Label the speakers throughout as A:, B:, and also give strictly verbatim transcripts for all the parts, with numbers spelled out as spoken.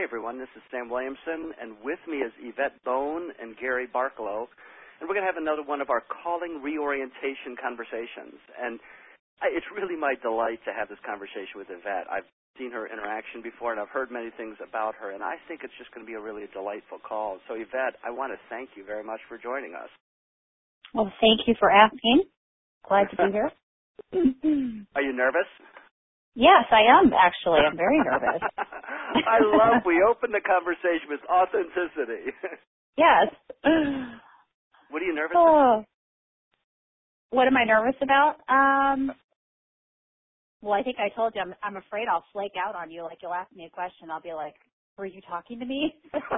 A: Hi, everyone. This is Sam Williamson, and with me is Yvette Bone and Gary Barkalow, and we're going to have another one of our calling reorientation conversations. And I, it's really my delight to have this conversation with Yvette. I've seen her interaction before, and I've heard many things about her, and I think it's just going to be a really delightful call. So, Yvette, I want to thank you very much for joining us.
B: Well, thank you for asking. Glad to be here.
A: Are you nervous?
B: Yes, I am, actually. I'm very nervous.
A: I love we opened the conversation with authenticity.
B: Yes.
A: What are you nervous
B: oh.
A: about?
B: What am I nervous about? Um, well, I think I told you I'm, I'm afraid I'll flake out on you. Like, you'll ask me a question, I'll be like, were you talking to me?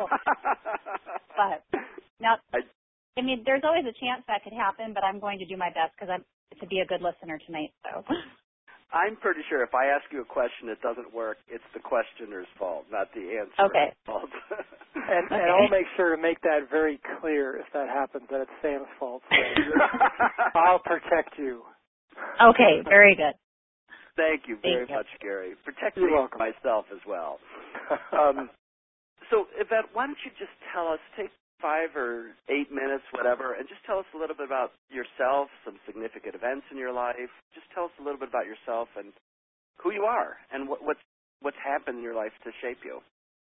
B: But, now, I, I mean, there's always a chance that could happen, but I'm going to do my best because I'm to be a good listener tonight, so...
A: I'm pretty sure if I ask you a question that doesn't work, it's the questioner's fault, not the answer's
B: okay.
A: fault.
C: and,
B: okay.
C: and I'll make sure to make that very clear if that happens, that it's Sam's fault. So I'll protect you.
B: Okay, very good.
A: Thank you very
B: Thank
A: much,
B: you.
A: Gary. Protect
C: You're
A: me
C: welcome.
A: myself as well. um, so, Yvette, why don't you just tell us, take five or eight minutes, whatever, and just tell us a little bit about yourself, some significant events in your life. Just tell us a little bit about yourself and who you are and what, what's what's happened in your life to shape you.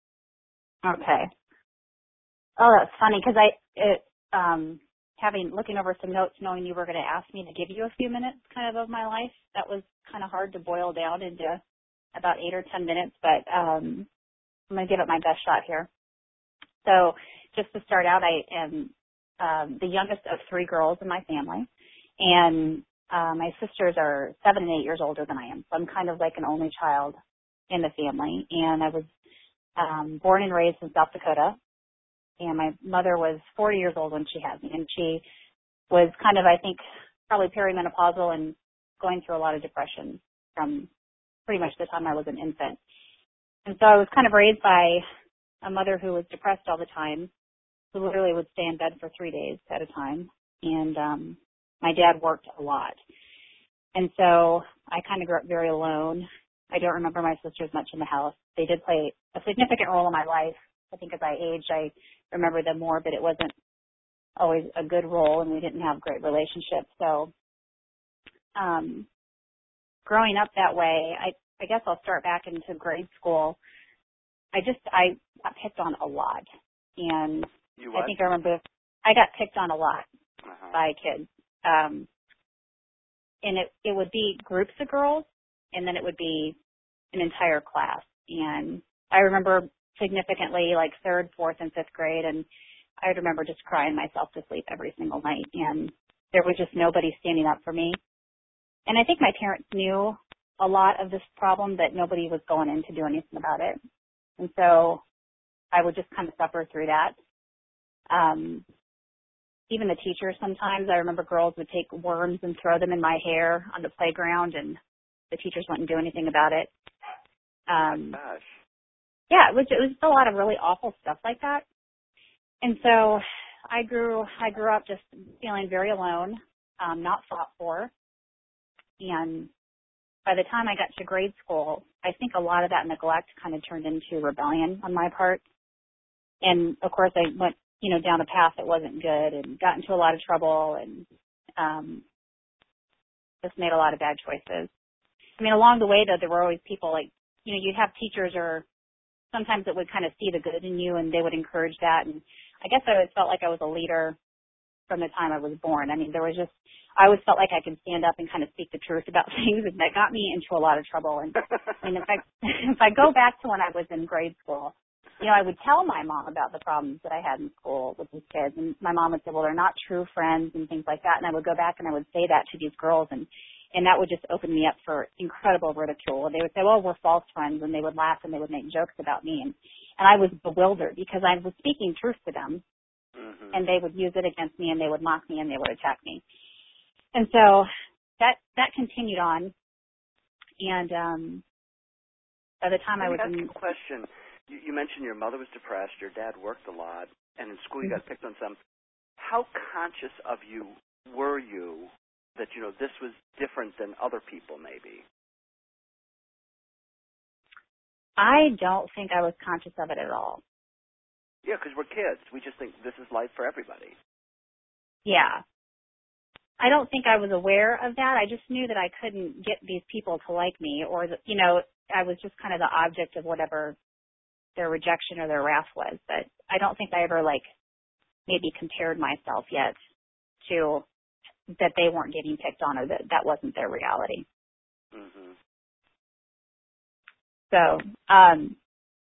B: Okay. Oh, that's funny because I, it, um, having looking over some notes, knowing you were going to ask me to give you a few minutes, kind of of my life, that was kind of hard to boil down into about eight or ten minutes. But um, I'm going to give it my best shot here. So just to start out, I am um, the youngest of three girls in my family, and uh, my sisters are seven and eight years older than I am. So I'm kind of like an only child in the family, and I was um, born and raised in South Dakota, and my mother was forty years old when she had me, and she was kind of, I think, probably perimenopausal and going through a lot of depression from pretty much the time I was an infant. And so I was kind of raised by a mother who was depressed all the time, who literally would stay in bed for three days at a time. And um, my dad worked a lot. And so I kind of grew up very alone. I don't remember my sisters much in the house. They did play a significant role in my life. I think as I aged, I remember them more, but it wasn't always a good role, and we didn't have great relationships. So um, growing up that way, I, I guess I'll start back into grade school. I just, I got picked on a lot. And
A: you what?
B: I think I remember I got picked on a lot
A: uh-huh.
B: by kids. Um, and it, it would be groups of girls, and then it would be an entire class. And I remember significantly like third, fourth, and fifth grade, and I remember just crying myself to sleep every single night. And there was just nobody standing up for me. And I think my parents knew a lot of this problem, but nobody was going in to do anything about it. And so I would just kind of suffer through that. Um, even the teachers sometimes, I remember girls would take worms and throw them in my hair on the playground, and the teachers wouldn't do anything about it. Um,
A: oh, gosh.
B: Yeah, it was, it was just a lot of really awful stuff like that. And so I grew, I grew up just feeling very alone, um, not fought for. And by the time I got to grade school, I think a lot of that neglect kind of turned into rebellion on my part. And, of course, I went, you know, down a path that wasn't good and got into a lot of trouble and um, just made a lot of bad choices. I mean, along the way, though, there were always people like, you know, you'd have teachers or sometimes that would kind of see the good in you and they would encourage that. And I guess I always felt like I was a leader from the time I was born. I mean, there was just, I always felt like I could stand up and kind of speak the truth about things, and that got me into a lot of trouble. And I mean, if I, if I go back to when I was in grade school, you know, I would tell my mom about the problems that I had in school with these kids, and my mom would say, well, they're not true friends and things like that. And I would go back and I would say that to these girls, and, and that would just open me up for incredible ridicule. And they would say, well, we're false friends, and they would laugh and they would make jokes about me. And, and I was bewildered because I was speaking truth to them.
A: Mm-hmm.
B: And they would use it against me, and they would mock me, and they would attack me. And so that that continued on. And um, by the time
A: Let
B: I was
A: me ask
B: in...
A: you a question. You, you mentioned your mother was depressed, your dad worked a lot, and in school you
B: mm-hmm.
A: got picked on some. How conscious of you were you that, you know, this was different than other people maybe?
B: I don't think I was conscious of it at all.
A: Yeah, because we're kids. We just think this is life for everybody.
B: Yeah. I don't think I was aware of that. I just knew that I couldn't get these people to like me, or, the, you know, I was just kind of the object of whatever their rejection or their wrath was. But I don't think I ever, like, maybe compared myself yet to that they weren't getting picked on or that that wasn't their reality.
A: Mm-hmm.
B: So um,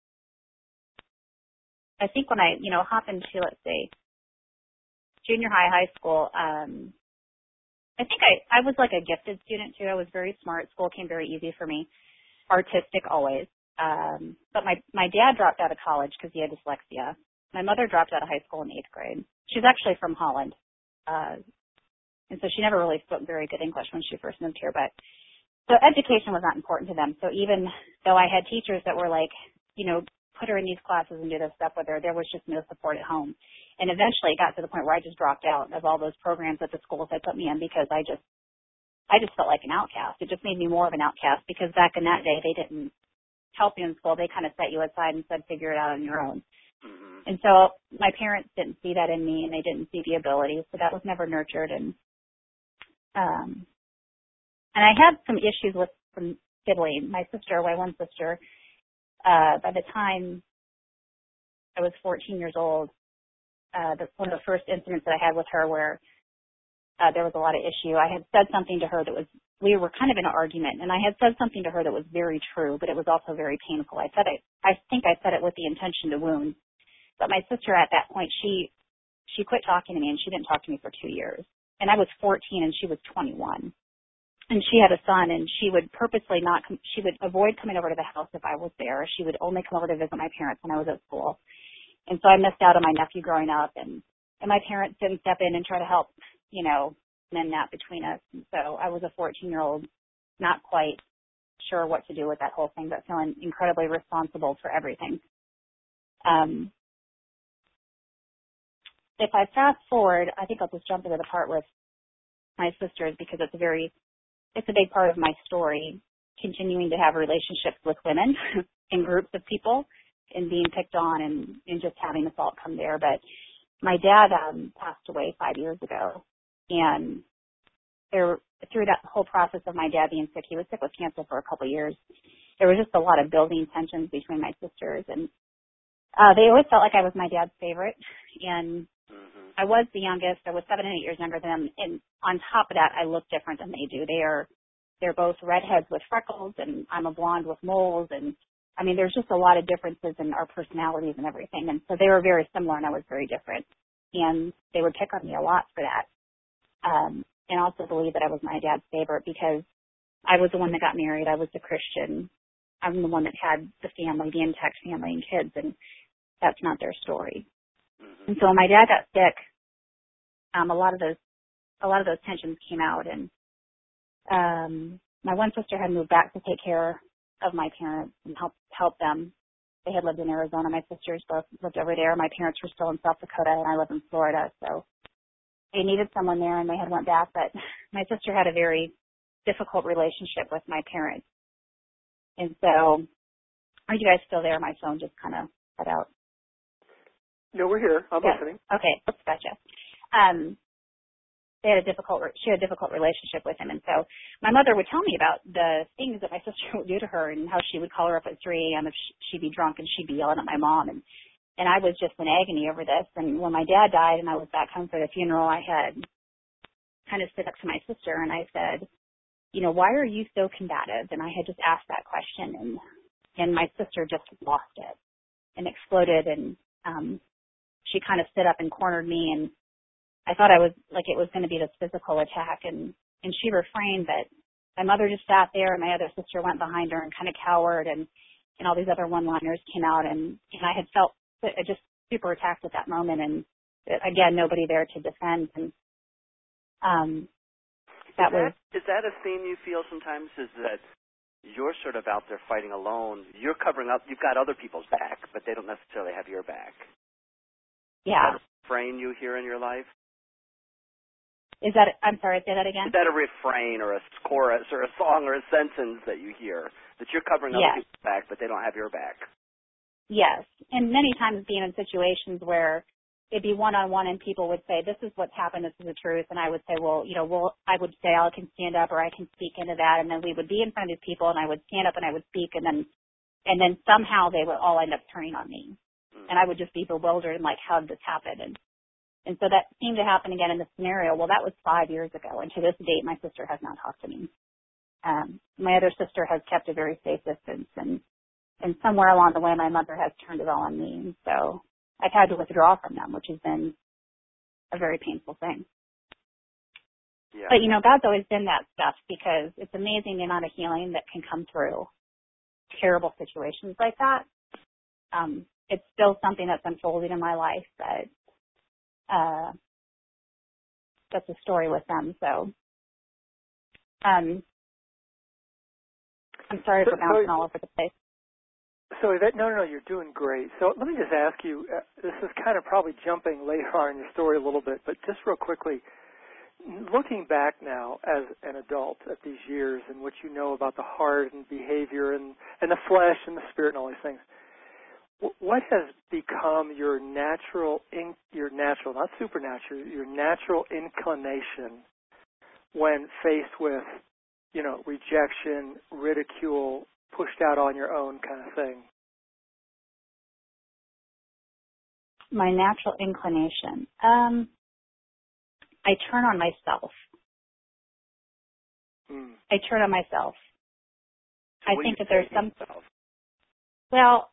B: I think when I, you know, hop into, let's say, junior high, high school, um, I think I, I was like a gifted student too. I was very smart. School came very easy for me. Artistic always. Um, but my, my dad dropped out of college because he had dyslexia. My mother dropped out of high school in eighth grade. She's actually from Holland. Uh, and so she never really spoke very good English when she first moved here. But so education was not important to them. So even though I had teachers that were like, you know, put her in these classes and do this stuff with her, there was just no support at home. And eventually it got to the point where I just dropped out of all those programs at the schools they put me in because I just, I just felt like an outcast. It just made me more of an outcast because back in that day they didn't help you in school. They kind of set you aside and said, figure it out on your own.
A: Mm-hmm.
B: And so my parents didn't see that in me and they didn't see the ability. So that was never nurtured. And, um, and I had some issues with some sibling. My sister, my one sister, uh, by the time I was fourteen years old, uh, that's one of the first incidents that I had with her where uh, there was a lot of issue. I had said something to her that was, we were kind of in an argument, and I had said something to her that was very true, but it was also very painful. I said it, I think I said it with the intention to wound. But my sister at that point, she she quit talking to me, and she didn't talk to me for two years. And I was fourteen, and she was twenty-one. And she had a son, and she would purposely not, com- she would avoid coming over to the house if I was there. She would only come over to visit my parents when I was at school. And so I missed out on my nephew growing up, and, and my parents didn't step in and try to help, you know, mend that between us. And so I was a fourteen-year-old, not quite sure what to do with that whole thing, but feeling incredibly responsible for everything. Um, if I fast forward, I think I'll just jump into the part with my sisters because it's a very, it's a big part of my story, continuing to have relationships with women in groups of people and being picked on and, and just having the fault come there. But my dad um, passed away five years ago, and there, through that whole process of my dad being sick, he was sick with cancer for a couple of years. There was just a lot of building tensions between my sisters, and uh, they always felt like I was my dad's favorite, and
A: Mm-hmm.
B: I was the youngest. I was seven and eight years younger than them, and on top of that, I look different than they do. They are, they're both redheads with freckles, and I'm a blonde with moles, and I mean, there's just a lot of differences in our personalities and everything, and so they were very similar, and I was very different, and they would pick on me a lot for that, um, and also believe that I was my dad's favorite because I was the one that got married. I was the Christian. I'm the one that had the family, the intact family and kids, and that's not their story.
A: Mm-hmm.
B: And so when my dad got sick, um, a lot of those, a lot of those tensions came out, and um, my one sister had moved back to take care of my parents and help help them. They had lived in Arizona. My sisters both lived over there. My parents were still in South Dakota, and I live in Florida. So they needed someone there, and they had went back. But my sister had a very difficult relationship with my parents, and so are you guys still there? My phone just kind of cut out.
C: No, we're here. I'm
B: Yeah.
C: listening.
B: Okay, let's gotcha. Um, they had a difficult, she had a difficult relationship with him, and so my mother would tell me about the things that my sister would do to her, and how she would call her up at three a.m. if she'd be drunk, and she'd be yelling at my mom, and and I was just in agony over this. And when my dad died, and I was back home for the funeral, I had kind of stood up to my sister, and I said, you know, why are you so combative? And I had just asked that question, and and my sister just lost it and exploded, and um, she kind of stood up and cornered me, and I thought I was like it was going to be this physical attack, and, and she refrained, but my mother just sat there, and my other sister went behind her and kind of cowered, and, and all these other one-liners came out, and, and I had felt just super attacked at that moment, and again, nobody there to defend, and um, that,
A: is that
B: was...
A: Is that a theme you feel sometimes, is that you're sort of out there fighting alone, you're covering up, you've got other people's back, but they don't necessarily have your back?
B: Yeah.
A: Is that a refrain you hear in your life?
B: Is that, I'm sorry, say that again?
A: Is that a refrain or a chorus or a song or a sentence that you hear that you're covering
B: Yes.
A: other people's back, but they don't have your back.
B: Yes. And many times being in situations where it'd be one-on-one and people would say, this is what's happened, this is the truth. And I would say, well, you know, well, I would say I can stand up or I can speak into that. And then we would be in front of people and I would stand up and I would speak and then, and then somehow they would all end up turning on me. Mm-hmm. And I would just be bewildered and like, how did this happen? And, and so that seemed to happen again in this scenario. Well, that was five years ago. And to this date, my sister has not talked to me. Um, my other sister has kept a very safe distance, and, and somewhere along the way, my mother has turned it all on me. And so I've had to withdraw from them, which has been a very painful thing.
A: Yeah.
B: But, you know, God's always been that stuff because it's amazing the amount of healing that can come through terrible situations like that. Um, it's still something that's unfolding in my life, but uh, that's a story with them. So um, I'm sorry
C: so,
B: for bouncing
C: so,
B: all over the place.
C: So Yvette, no, no, no, you're doing great. So let me just ask you, uh, this is kind of probably jumping later on in your story a little bit, but just real quickly, looking back now as an adult at these years and what you know about the heart and behavior and, and the flesh and the spirit and all these things, what has become your natural, in, your natural, not supernatural, your natural inclination when faced with, you know, rejection, ridicule, pushed out on your own kind of thing?
B: My natural inclination. Um, I turn on myself.
C: Mm.
B: I turn on myself.
A: So
B: I think that there's some.
A: Yourself?
B: Well,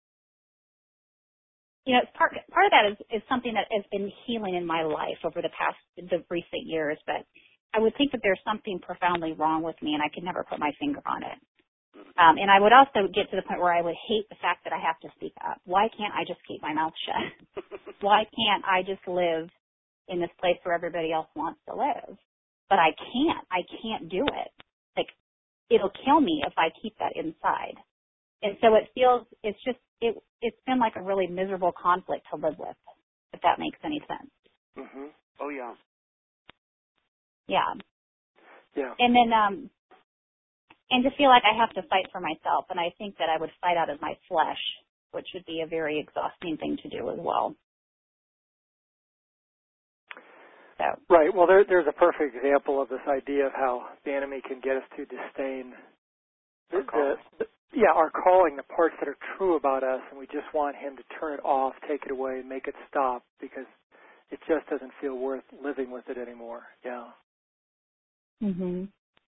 B: you know, it's part part of that is, is something that has been healing in my life over the past the recent years. But I would think that there's something profoundly wrong with me, and I could never put my finger on it. Um, and I would also get to the point where I would hate the fact that I have to speak up. Why can't I just keep my mouth shut? Why can't I just live in this place where everybody else wants to live? But I can't. I can't do it. Like, it'll kill me if I keep that inside. And so it feels, it's just, it, it's been like a really miserable conflict to live with, if that makes any sense.
A: Mm-hmm. Oh, yeah.
B: Yeah.
C: Yeah.
B: And then, um, and to feel like I have to fight for myself. And I think that I would fight out of my flesh, which would be a very exhausting thing to do as well. So.
C: Right. Well, there, there's a perfect example of this idea of how the enemy can get us to disdain the, the, the, yeah, our calling, the parts that are true about us, and we just want him to turn it off, take it away, make it stop because it just doesn't feel worth living with it anymore. Yeah.
B: Mhm.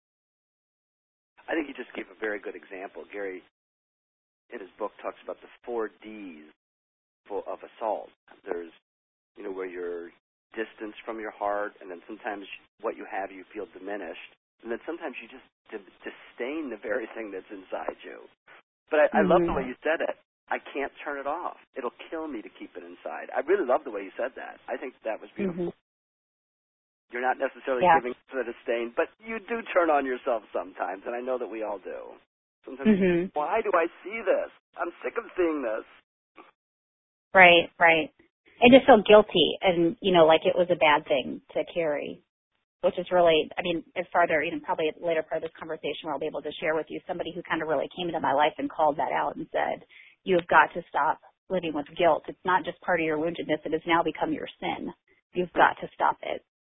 A: I think you just gave a very good example. Gary, in his book, talks about the four D's of assault. There's, you know, where you're distanced from your heart, and then sometimes what you have you feel diminished, and then sometimes you just d- disdain the very thing that's inside you. But I, I
B: mm-hmm.
A: love the way you said it. I can't turn it off. It'll kill me to keep it inside. I really love the way you said that. I think that was beautiful.
B: Mm-hmm.
A: You're not necessarily
B: yeah.
A: giving to the disdain, but you do turn on yourself sometimes, and I know that we all do. Sometimes,
B: mm-hmm.
A: why do I see this? I'm sick of seeing this.
B: Right, right. And just feel guilty and, you know, like it was a bad thing to carry, which is really, I mean, as farther, you know, probably at the later part of this conversation where I'll be able to share with you somebody who kind of really came into my life and called that out and said, you have got to stop living with guilt. It's not just part of your woundedness. It has now become your sin. You've got to stop it.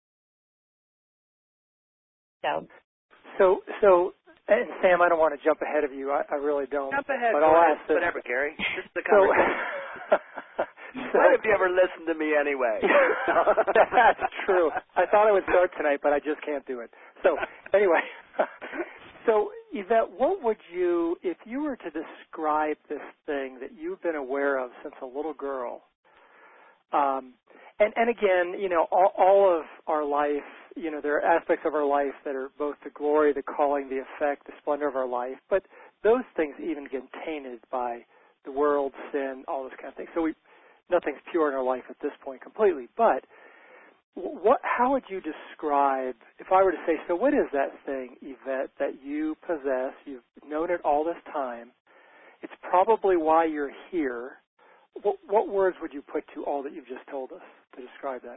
B: So,
C: so, so, and Sam, I don't want to jump ahead of you. I, I really don't.
A: Jump ahead.
C: But
A: Go
C: I'll
A: ahead.
C: ask this.
A: Whatever, Gary. This is the
C: So,
A: conversation.
C: so,
A: Why have you ever listened to me anyway?
C: That's true. I thought I would start tonight, but I just can't do it. So, anyway. So, Yvette, what would you, if you were to describe this thing that you've been aware of since a little girl, um, and, and again, you know, all, all of our life, you know, there are aspects of our life that are both the glory, the calling, the effect, the splendor of our life, but those things even get tainted by the world, sin, all this kind of thing. So we, nothing's pure in our life at this point completely, but what, how would you describe, if I were to say, so what is that thing, Yvette, that you possess, you've known it all this time, it's probably why you're here, what, what words would you put to all that you've just told us to describe that?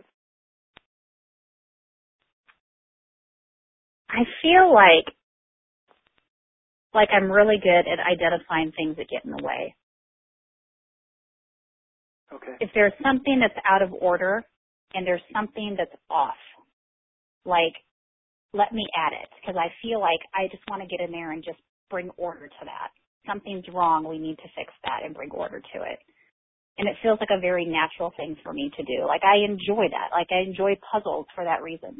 B: I feel like like I'm really good at identifying things that get in the way.
C: Okay.
B: If there's something that's out of order and there's something that's off, like, let me add it, because I feel like I just want to get in there and just bring order to that. Something's wrong, we need to fix that and bring order to it. And it feels like a very natural thing for me to do. Like, I enjoy that. Like, I enjoy puzzles for that reason.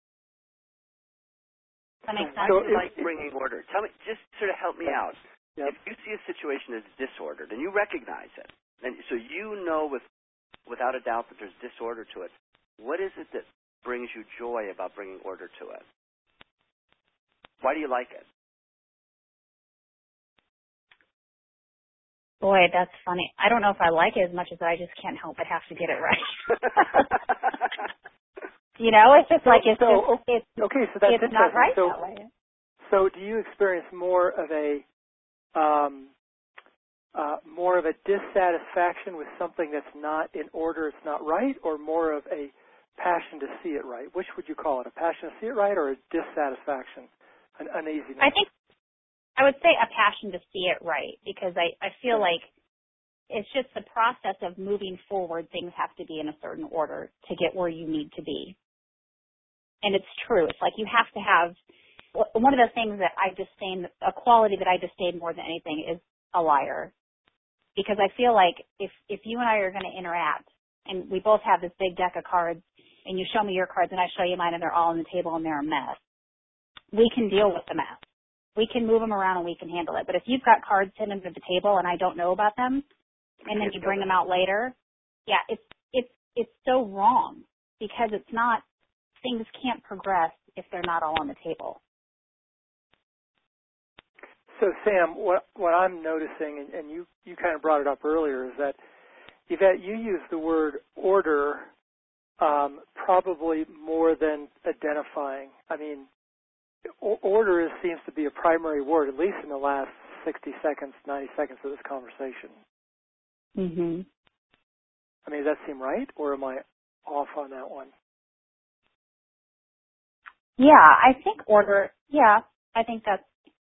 B: Does that make sense?
A: So you like bringing order? Tell me, just sort of help me out.
C: Yep.
A: If you see a situation as disordered and you recognize it, and so you know with, without a doubt that there's disorder to it, what is it that brings you joy about bringing order to it? Why do you like it?
B: Boy, that's funny. I don't know if I like it as much as I just can't help but have to get it right. You know, it's just
C: so,
B: like it's
C: so,
B: just, it's,
C: okay, so that's
B: it's not right
C: so,
B: that way.
C: So do you experience more of a um, uh, more of a dissatisfaction with something that's not in order, it's not right, or more of a passion to see it right? Which would you call it? A passion to see it right, or a dissatisfaction, an uneasiness?
B: I think I would say a passion to see it right, because I, I feel like it's just the process of moving forward. Things have to be in a certain order to get where you need to be. And it's true. It's like you have to have, one of the things that I disdain, a quality that I disdain more than anything is a liar. Because I feel like if, if you and I are going to interact and we both have this big deck of cards and you show me your cards and I show you mine and they're all on the table and they're a mess, we can deal with the mess. We can move them around and we can handle it. But if you've got cards sitting under the table and I don't know about them and then you bring them out later, yeah, it's, it's, it's so wrong because it's not, things can't progress if they're not all on the table.
C: So, Sam, what what I'm noticing, and, and you, you kind of brought it up earlier, is that, Yvette, you use the word order um, probably more than identifying. I mean, o- order is, seems to be a primary word, at least in the last sixty seconds, ninety seconds of this conversation.
B: Mm-hmm.
C: I mean, does that seem right, or am I off on that one?
B: Yeah, I think order, yeah, I think that's.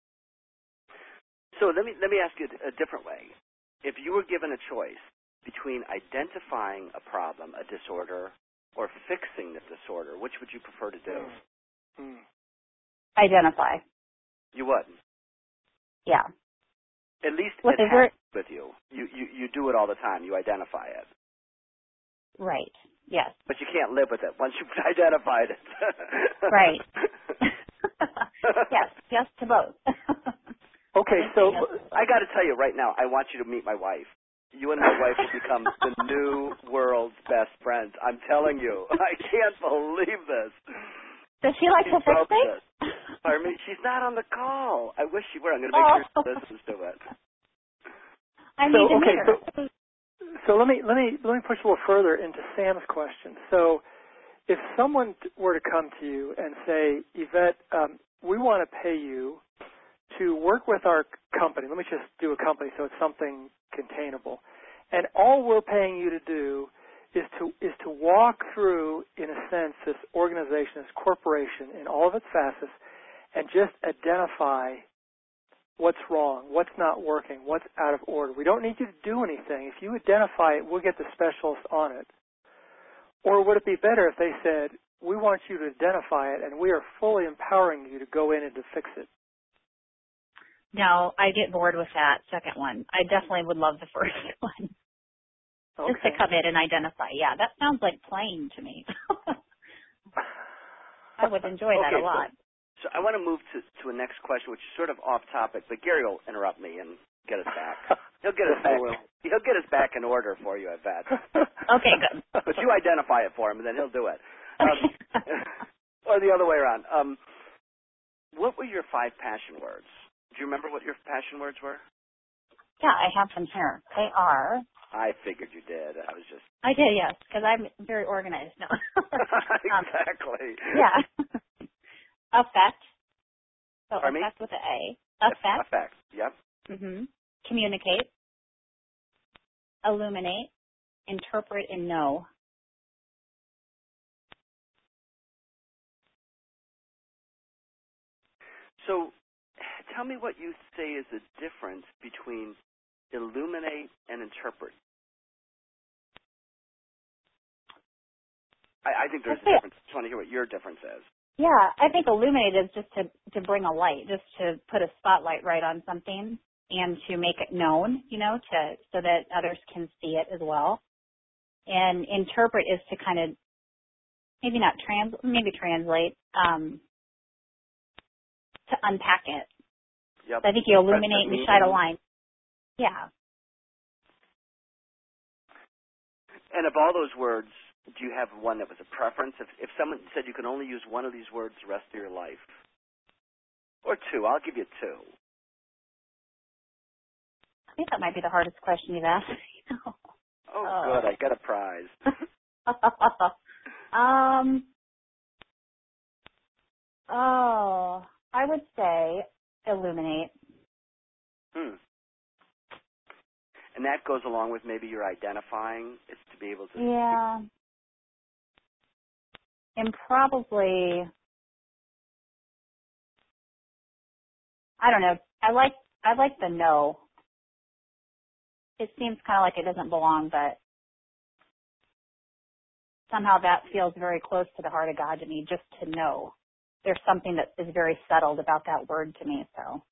A: So let me let me ask you a different way. If you were given a choice between identifying a problem, a disorder, or fixing the disorder, which would you prefer to do?
C: Mm.
B: Identify.
A: You would.
B: Yeah.
A: At least
B: With
A: it
B: the word,
A: happens with you. You, you. you do it all the time. You identify it.
B: right, yes.
A: But you can't live with it once you've identified it.
B: Right. Yes, yes to both.
C: Okay, so
A: I got to tell you right now, I want you to meet my wife. You and my wife will become the new world's best friends. I'm telling you. I can't believe this.
B: Does she like
A: She's
B: to fix
A: so
B: things?
A: upset. Pardon me? She's not on the call. I wish she were. I'm going to make
B: Oh.
A: sure she listens to it.
B: I
C: so,
B: need to
C: okay,
B: meet her.
C: so so let me let me let me push a little further into Sam's question. So, if someone were to come to you and say, Yvette, um, we want to pay you to work with our company. Let me just do a company so it's something containable. And all we're paying you to do is to is to walk through, in a sense, this organization, this corporation in all of its facets and just identify what's wrong, what's not working, what's out of order. We don't need you to do anything. If you identify it, we'll get the specialist on it. Or would it be better if they said, we want you to identify it and we are fully empowering you to go in and to fix it?
B: No, I get bored with that second one. I definitely would love the first one.
C: Okay.
B: Just to come in and identify. Yeah, that sounds like playing to me. I would enjoy that
A: Okay,
B: a lot.
A: So, so I want to move to, to a next question, which is sort of off topic, but Gary will interrupt me and get us back. He'll get us back. He'll get us back in order for you, I bet.
B: Okay, good.
A: But you identify it for him, and then he'll do it. Um, or the other way around. Um, what were your five passion words? Do you remember what your passion words were?
B: Yeah, I have them here. They are.
A: I figured you did. I was just.
B: I did, yes, because I'm very organized. No. um,
A: Exactly.
B: Yeah. Affect. So
A: Pardon me?
B: affect with an A. Affect.
A: Affect. Yep.
B: Mm-hmm. Communicate. Illuminate. Interpret and know.
A: So, tell me what you say is the difference between illuminate and interpret. I, I think there's a difference. I just want to hear what your difference is.
B: Yeah, I think illuminate is just to, to bring a light, just to put a spotlight right on something and to make it known, you know, to so that others can see it as well. And interpret is to kind of maybe not trans, maybe translate, um, to unpack it.
A: Yep.
B: So I think you illuminate and you shine a line. Yeah.
A: And of all those words, do you have one that was a preference? If, if someone said you can only use one of these words the rest of your life, or two, I'll give you two.
B: I think that might be the hardest question you've asked.
A: oh,
B: oh,
A: good. I got a prize.
B: um. Oh, I would say illuminate.
A: Hmm. And that goes along with maybe your identifying, is to be able to...
B: Yeah. And probably, I don't know, I like, I like the no. It seems kind of like it doesn't belong, but somehow that feels very close to the heart of God to me, just to know. There's something that is very settled about that word to me, so.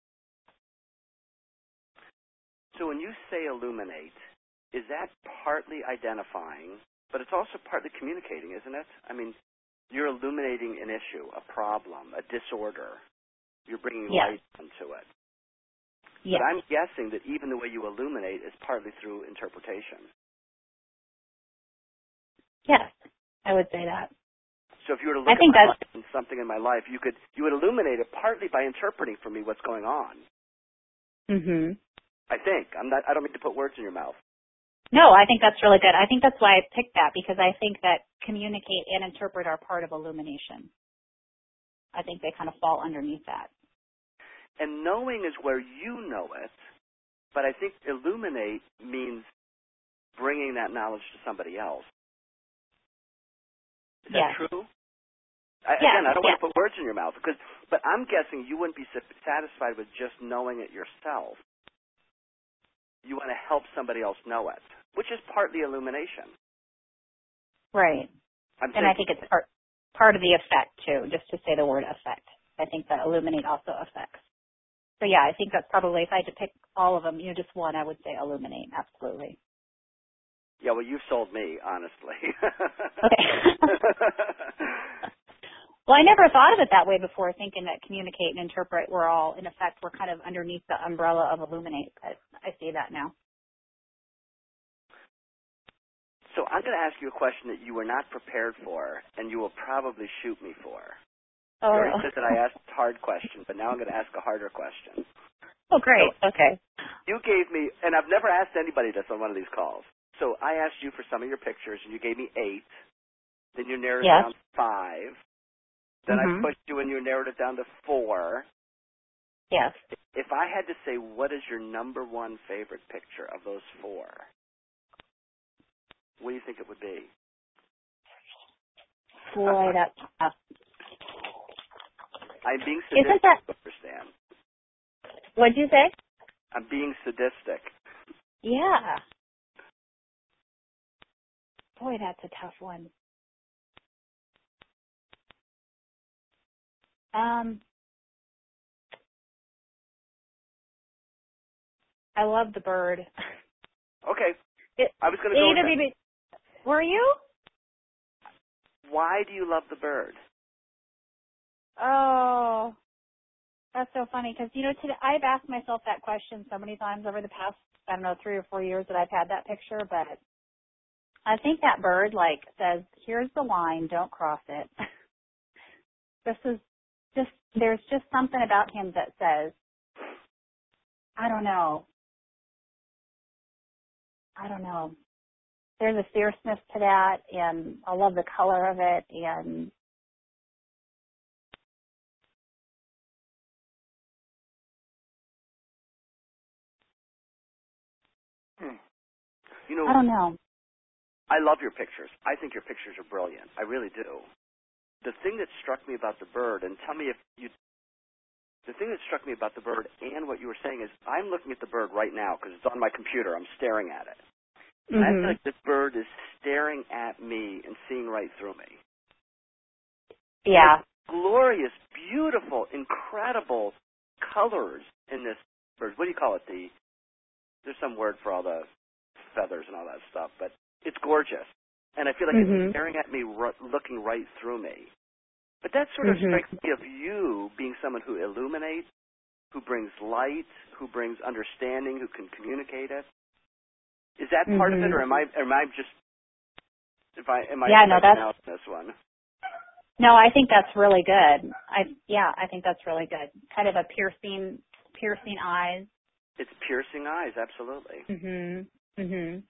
A: So when you say illuminate, is that partly identifying, but it's also partly communicating, isn't it? I mean, you're illuminating an issue, a problem, a disorder. You're bringing
B: Yes.
A: light into it.
B: Yes.
A: But I'm guessing that even the way you illuminate is partly through interpretation.
B: Yes, I would say that.
A: So if you were to look
B: I think
A: at my
B: that's,
A: life and something in my life, you could you would illuminate it partly by interpreting for me what's going on.
B: mhm.
A: I think. I'm not I don't mean to put words in your mouth.
B: No, I think that's really good. I think that's why I picked that, because I think that communicate and interpret are part of illumination. I think they kind of fall underneath that.
A: And knowing is where you know it, but I think illuminate means bringing that knowledge to somebody else. Is
B: Yes.
A: that true? I,
B: Yes,
A: again, I don't
B: yes.
A: want to put words in your mouth, because, but I'm guessing you wouldn't be satisfied with just knowing it yourself. You want to help somebody else know it, which is partly illumination.
B: Right.
A: I'm
B: And I
A: thinking,
B: think it's part part of the effect too, just to say the word effect. I think that illuminate also affects. So yeah, I think that's probably, if I had to pick all of them, you know, just one, I would say illuminate, absolutely.
A: yeah, well, you've sold me, honestly.
B: Okay. Well, I never thought of it that way before, thinking that communicate and interpret were all, in effect, were kind of underneath the umbrella of illuminate, but I see that now.
A: So I'm going to ask you a question that you were not prepared for, and you will probably shoot me for.
B: Oh,
A: You already said that I asked a hard question, but now I'm going to ask a harder question.
B: oh great.
A: So
B: okay.
A: you gave me, and I've never asked anybody this on one of these calls. So I asked you for some of your pictures, and you gave me eight. Then you narrowed
B: Yes.
A: it down to five. Then
B: Mm-hmm.
A: I pushed you, and you narrowed it down to four.
B: Yes.
A: If I had to say, what is your number one favorite picture of those four, what do you think it would be?
B: Boy, that's tough.
A: I'm being
B: Isn't
A: sadistic,
B: that,
A: you understand.
B: what'd you say?
A: I'm being sadistic.
B: Yeah. Boy, that's a tough one. Um, I love the bird.
A: Okay.
B: It,
A: I was going to go with
B: either
A: that.
B: be, were you?
A: Why do you love the bird?
B: Oh, that's so funny because, you know, today, I've asked myself that question so many times over the past, I don't know, three or four years that I've had that picture, but I think that bird, like, says, here's the line, don't cross it. This is just, there's just something about him that says, I don't know. I don't know. There's a fierceness to that, and I love the color of it, and
A: Hmm. You know,
B: I don't know.
A: I love your pictures. I think your pictures are brilliant. I really do. The thing that struck me about the bird, and tell me if you the thing that struck me about the bird and what you were saying is I'm looking at the bird right now because it's on my computer. I'm staring at it. And
B: Mm-hmm.
A: I feel like this bird is staring at me and seeing right through me.
B: Yeah.
A: Glorious, beautiful, incredible colors in this bird. What do you call it? The There's some word for all the feathers and all that stuff, but it's gorgeous. And I feel like
B: Mm-hmm.
A: it's staring at me, r- looking right through me. But that sort of
B: Mm-hmm.
A: strikes me of you being someone who illuminates, who brings light, who brings understanding, who can communicate it. Is that part
B: Mm-hmm.
A: of it, or am I, am I just, if I, am I
B: Yeah, no, that's,
A: out in this one?
B: no, I think that's really good. I, yeah, I think that's really good. Kind of a piercing, piercing eyes.
A: It's piercing eyes, absolutely.
B: Mhm. Mhm.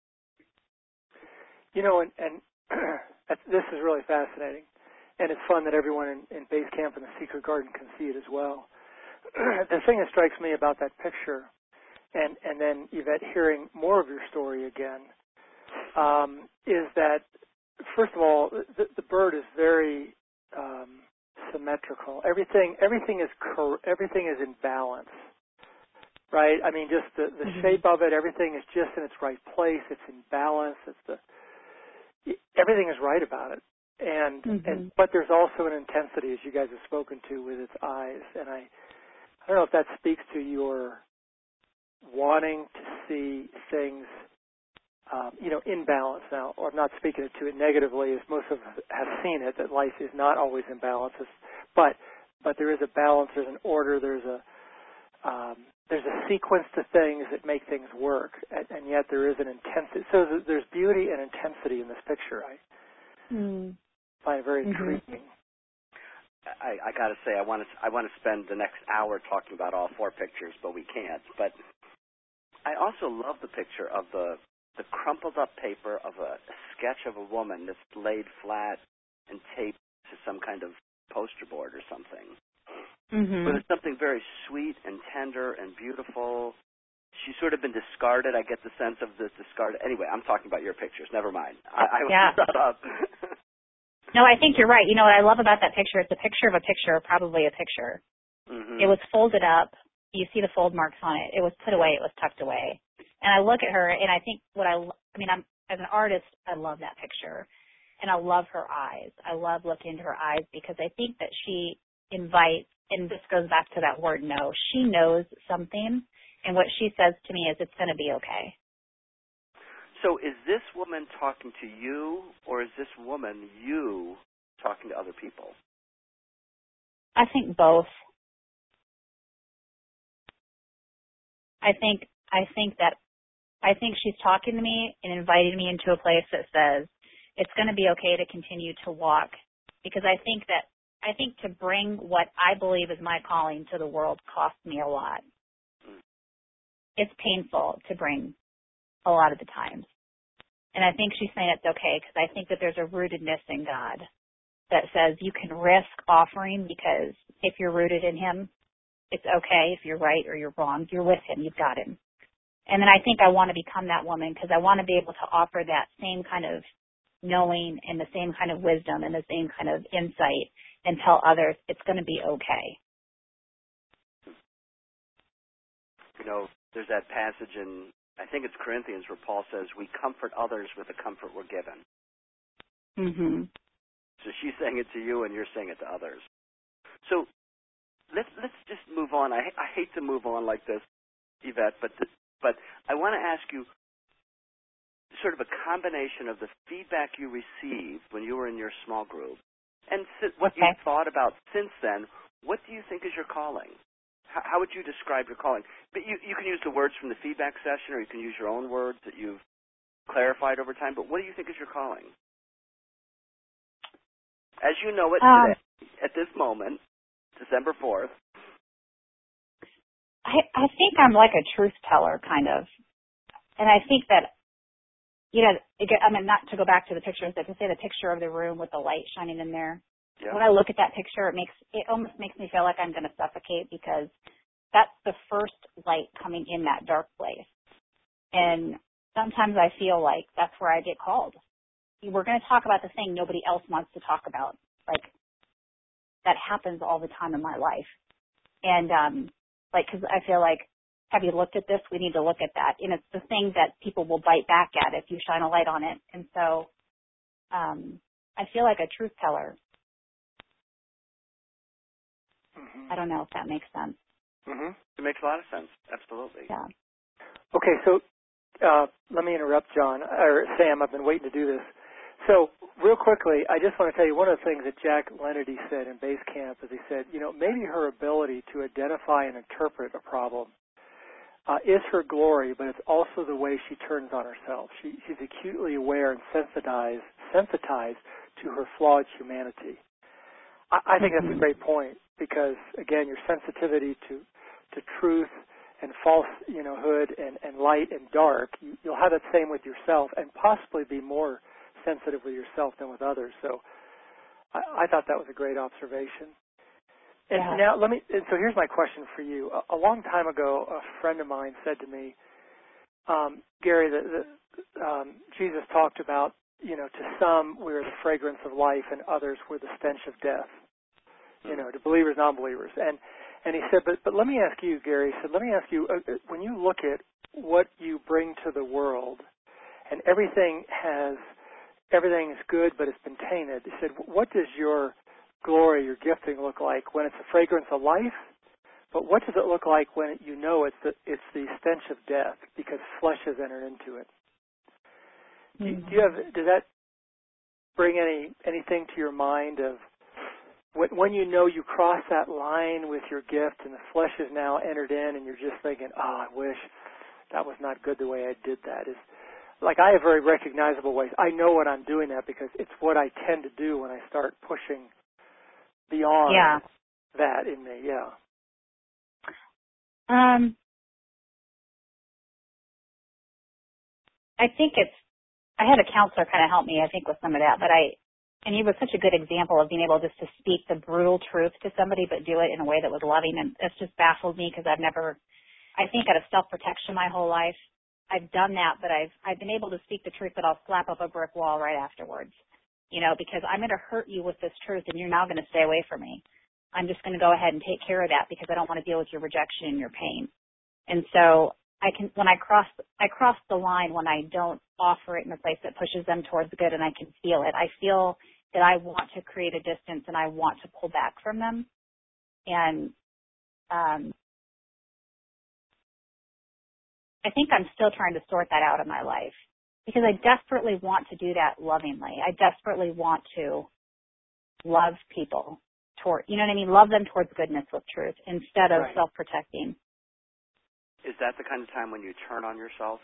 C: You know, and, and that's, this is really fascinating, and it's fun that everyone in, in Base Camp and the Secret Garden can see it as well. The thing that strikes me about that picture, and, and then Yvette hearing more of your story again, um, is that, first of all, the, the bird is very um, symmetrical. Everything, everything is cor- everything is in balance. Right? I mean, just the, the
B: Mm-hmm.
C: shape of it, everything is just in its right place. It's in balance. It's the everything is right about it. And
B: Mm-hmm.
C: and but there's also an intensity, as you guys have spoken to, with its eyes. And I I don't know if that speaks to your wanting to see things, um, you know, in balance. Now, or I'm not speaking to it negatively, as most of us have seen it, that life is not always in balance. But but there is a balance. There's an order. There's a um, there's a sequence to things that make things work, and, and yet there is an intensity. So there's beauty and intensity in this picture. I
B: Mm.
C: find it very
B: Mhm.
C: intriguing.
A: I, I got to say, I want to I want to spend the next hour talking about all four pictures, but we can't. But I also love the picture of the the crumpled up paper of a sketch of a woman that's laid flat and taped to some kind of poster board or something.
B: Mhm.
A: But it's something very sweet and tender and beautiful. She's sort of been discarded. I get the sense of this discarded. Anyway, I'm talking about your pictures. Never mind. I, I
B: Yeah.
A: shut up.
B: No, I think you're right. You know what I love about that picture? It's a picture of a picture, probably a picture.
A: Mm-hmm.
B: It was folded up. You see the fold marks on it. It was put away. It was tucked away. And I look at her, and I think what I, I mean, I'm as an artist, I love that picture, and I love her eyes. I love looking into her eyes because I think that she invites, and this goes back to that word "know." She knows something, and what she says to me is, "It's going to be okay."
A: So is this woman talking to you, or is this woman you talking to other people?
B: I think both. I think I think that I think she's talking to me and inviting me into a place that says it's going to be okay to continue to walk, because I think that I think to bring what I believe is my calling to the world costs me a lot. It's painful to bring a lot of the times. And I think she's saying it's okay because I think that there's a rootedness in God that says you can risk offering, because if you're rooted in Him, it's okay if you're right or you're wrong. You're with Him. You've got Him. And then I think I want to become that woman because I want to be able to offer that same kind of knowing and the same kind of wisdom and the same kind of insight and tell others it's going to be okay.
A: You know, there's that passage in, I think it's Corinthians, where Paul says, we comfort others with the comfort we're given.
B: Mhm.
A: So she's saying it to you, and you're saying it to others. So let's let's just move on. I, I hate to move on like this, Yvette, but this, but I want to ask you sort of a combination of the feedback you received when you were in your small group and si- what
B: Okay.
A: you've thought about since then. What do you think is your calling? How, how would you describe your calling? But you, you can use the words from the feedback session, or you can use your own words that you've clarified over time. But what do you think is your calling? As you know it
B: Um,
A: today, at this moment, December fourth.
B: I, I think I'm like a truth teller, kind of. And I think that, you know, again, I mean, not to go back to the pictures, but to say the picture of the room with the light shining in there.
A: Yeah.
B: When I look at that picture, it makes it almost makes me feel like I'm going to suffocate, because that's the first light coming in that dark place. And sometimes I feel like that's where I get called. We're going to talk about the thing nobody else wants to talk about. Like, that happens all the time in my life. And, um, like, because I feel like, have you looked at this? We need to look at that. And it's the thing that people will bite back at if you shine a light on it. And so um, I feel like a truth teller.
C: Mm-hmm.
B: I don't know if that makes sense.
A: Mm-hmm. It makes a lot of sense. Absolutely.
B: Yeah.
C: Okay, so uh, let me interrupt, John, or Sam. I've been waiting to do this. So real quickly, I just want to tell you one of the things that Jack Lenedy said in Base Camp is he said, you know, maybe her ability to identify and interpret a problem uh, is her glory, but it's also the way she turns on herself. She, she's acutely aware and sensitized, sensitized to her flawed humanity. I, I think that's a great point because, again, your sensitivity to, to truth and false, you know, hood and, and light and dark, you, you'll have that same with yourself and possibly be more sensitive with yourself than with others. So I, I thought that was a great observation. And
B: Yeah.
C: now let me. And so here's my question for you. A, a long time ago, a friend of mine said to me, um, Gary, the, the, um, Jesus talked about, you know, to some we're the fragrance of life, and others we're the stench of death. You know, to believers, non-believers. And and he said, but but let me ask you, Gary. He said, let me ask you, uh, when you look at what you bring to the world, and everything has everything is good, but it's been tainted. He said, what does your glory, your gifting look like when it's a fragrance of life? But what does it look like when you know it's the, it's the stench of death because flesh has entered into it? Mm-hmm. Do, do you have, does that bring any anything to your mind of when, when you know you cross that line with your gift and the flesh is now entered in and you're just thinking, oh, I wish that was not good the way I did that? Is Like I have very recognizable ways. I know when I'm doing that because it's what I tend to do when I start pushing beyond
B: Yeah.
C: that in me. Yeah.
B: Um, I think it's, I had a counselor kind of help me, I think, with some of that, but I, and he was such a good example of being able just to speak the brutal truth to somebody, but do it in a way that was loving. And it's just baffled me because I've never, I think out of self-protection my whole life, I've done that, but I've, I've been able to speak the truth, but I'll slap up a brick wall right afterwards, you know, because I'm going to hurt you with this truth and you're now going to stay away from me. I'm just going to go ahead and take care of that because I don't want to deal with your rejection and your pain. And so I can, when I cross, I cross the line when I don't offer it in a place that pushes them towards good and I can feel it. I feel that I want to create a distance and I want to pull back from them. And, um, I think I'm still trying to sort that out in my life because I desperately want to do that lovingly. I desperately want to love people toward, you know what I mean? Love them towards goodness with truth instead of
C: Right.
B: self-protecting.
A: Is that the kind of time when you turn on yourself?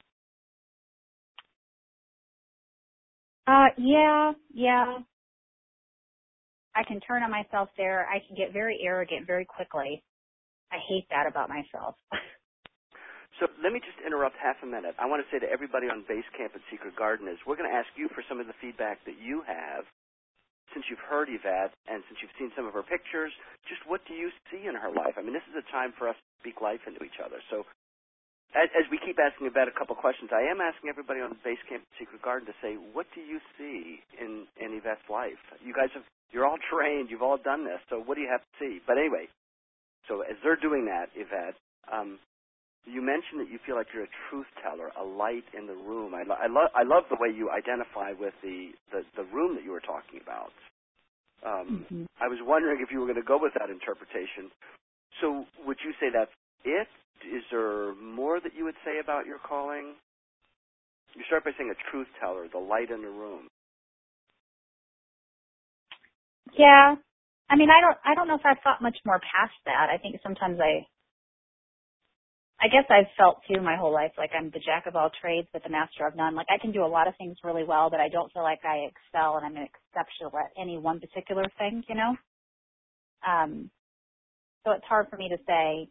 B: Uh, yeah, yeah. I can turn on myself there. I can get very arrogant very quickly. I hate that about myself.
A: So let me just interrupt half a minute. I want to say to everybody on Base Camp at Secret Garden is we're going to ask you for some of the feedback that you have since you've heard Yvette and since you've seen some of her pictures. Just what do you see in her life? I mean, this is a time for us to speak life into each other. So as, as we keep asking Yvette a couple questions, I am asking everybody on Base Camp at Secret Garden to say, what do you see in, in Yvette's life? You guys have, you're all trained. You've all done this. So what do you have to see? But anyway, so as they're doing that, Yvette, um, you mentioned that you feel like you're a truth teller, a light in the room. I, lo- I, lo- I love the way you identify with the, the, the room that you were talking about. Um,
B: mm-hmm.
A: I was wondering if you were going to go with that interpretation. So would you say that's it? Is there more that you would say about your calling? You start by saying a truth teller, the light in the room.
B: Yeah. I mean, I don't, I don't know if I've thought much more past that. I think sometimes I, I guess I've felt too my whole life like I'm the jack of all trades but the master of none. Like I can do a lot of things really well, but I don't feel like I excel and I'm exceptional at any one particular thing, you know? Um, so it's hard for me to say,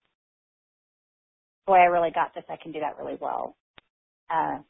B: boy, I really got this. I can do that really well. Uh,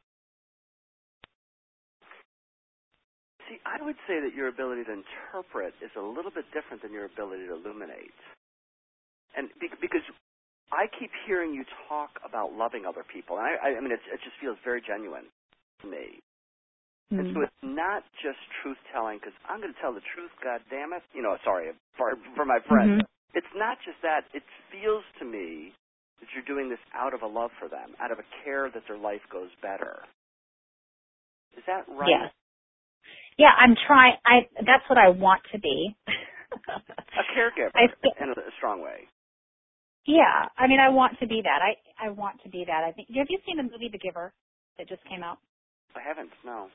A: See, I would say that your ability to interpret is a little bit different than your ability to illuminate. And be- because I keep hearing you talk about loving other people. And I, I, I mean, it's, it just feels very genuine to me. Mm-hmm. And so it's not just truth-telling, because I'm going to tell the truth, God damn it. You know, sorry, for, for my friend.
B: Mm-hmm.
A: it's not just that. It feels to me that you're doing this out of a love for them, out of a care that their life goes better. Is that right?
B: Yes. Yeah, I'm trying. I that's what I want to be.
A: A caregiver
B: I,
A: in a strong way.
B: Yeah, I mean, I want to be that. I I want to be that. I think. Have you seen the movie The Giver that just came out?
A: I haven't. No.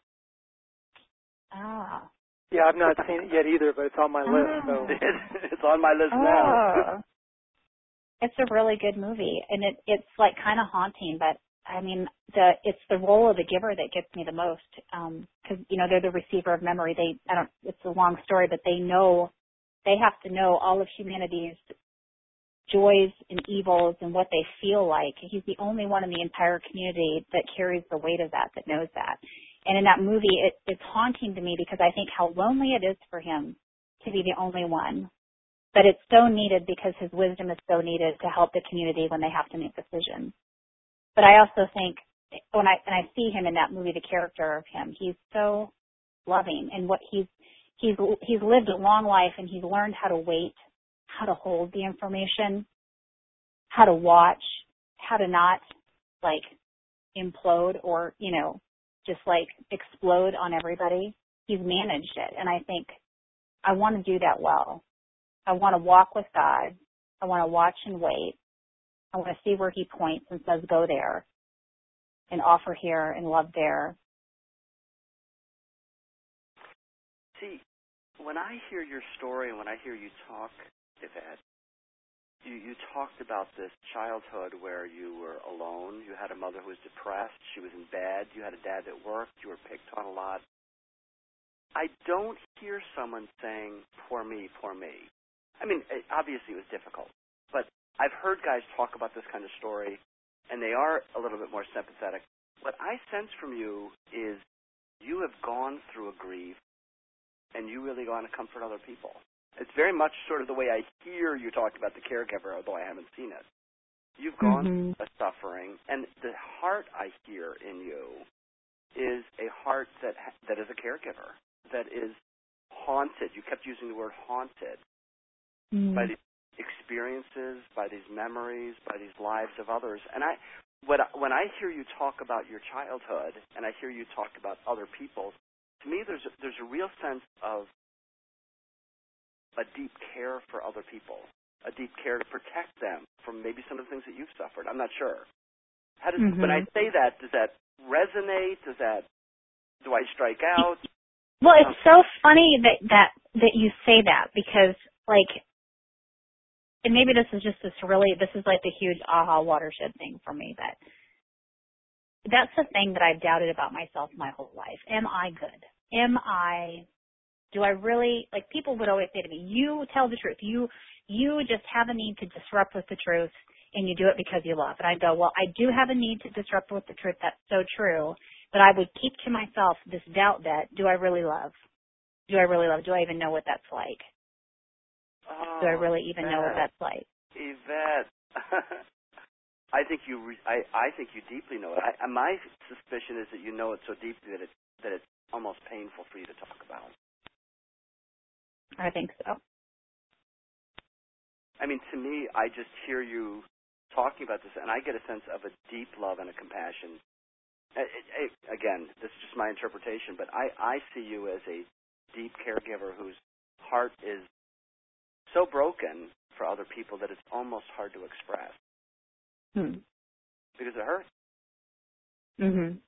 B: Ah.
C: Yeah, I've not seen it yet either, but it's on my list. So
A: it's on my list
B: oh.
A: now.
B: It's a really good movie, and it it's like kind of haunting. But I mean, the it's the role of the giver that gets me the most, because um, you know they're the receiver of memory. They I don't. It's a long story, but they know they have to know all of humanity's joys and evils and what they feel like. He's the only one in the entire community that carries the weight of that, that knows that. And in that movie, it, it's haunting to me because I think how lonely it is for him to be the only one. But it's so needed because his wisdom is so needed to help the community when they have to make decisions. But I also think when I and I see him in that movie, the character of him, he's so loving, and what he's he's he's lived a long life, and he's learned how to wait, how to hold the information, how to watch, how to not like implode or, you know, just like explode on everybody. He's managed it. And I think I want to do that well. I want to walk with God. I want to watch and wait. I want to see where he points and says, go there, and offer here and love there.
A: See, when I hear your story and when I hear you talk, Yvette, you, you talked about this childhood where you were alone. You had a mother who was depressed. She was in bed. You had a dad that worked. You were picked on a lot. I don't hear someone saying, poor me, poor me. I mean, it, obviously it was difficult, but I've heard guys talk about this kind of story, and they are a little bit more sympathetic. What I sense from you is you have gone through a grief, and you really want to comfort other people. It's very much sort of the way I hear you talk about the caregiver, although I haven't seen it. You've gone
B: mm-hmm.
A: through a suffering, and the heart I hear in you is a heart that that is a caregiver, that is haunted. You kept using the word haunted
B: mm-hmm.
A: by these experiences, by these memories, by these lives of others. And I, when I, when I hear you talk about your childhood, and I hear you talk about other people, to me there's a, there's a real sense of a deep care for other people, a deep care to protect them from maybe some of the things that you've suffered. I'm not sure. How does,
B: mm-hmm.
A: when I say that, does that resonate? Does that, do I strike out?
B: Well, it's so funny that, that, that you say that because, like, and maybe this is just this really, this is like the huge aha watershed thing for me, that that's the thing that I've doubted about myself my whole life. Am I good? Am I, do I really, like people would always say to me, you tell the truth. You, you just have a need to disrupt with the truth and you do it because you love. And I go, well, I do have a need to disrupt with the truth. That's so true. But I would keep to myself this doubt that, do I really love? Do I really love? Do I even know what that's like?
A: Oh,
B: do I really even
A: Yvette,
B: know what that's like?
A: Yvette, I think you. Re- I I think you deeply know it. I, my suspicion is that you know it so deeply that it's that it's almost painful for you to talk about.
B: I think so.
A: I mean, to me, I just hear you talking about this, and I get a sense of a deep love and a compassion. It, it, again, this is just my interpretation, but I, I see you as a deep caregiver whose heart is so broken for other people that it's almost hard to express.
B: Hmm.
A: Because it hurts.
B: Mhm.